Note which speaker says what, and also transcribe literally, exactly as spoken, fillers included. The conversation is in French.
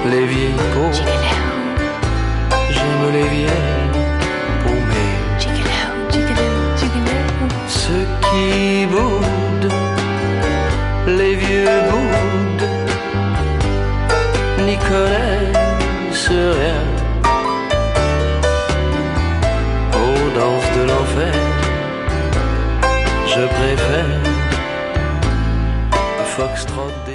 Speaker 1: les vieilles peaux. J'aime les vieilles paumées. Ceux qui boudent, les vieux boudent, n'y connaissent rien aux danses de l'enfer. Je préfère le foxtrot des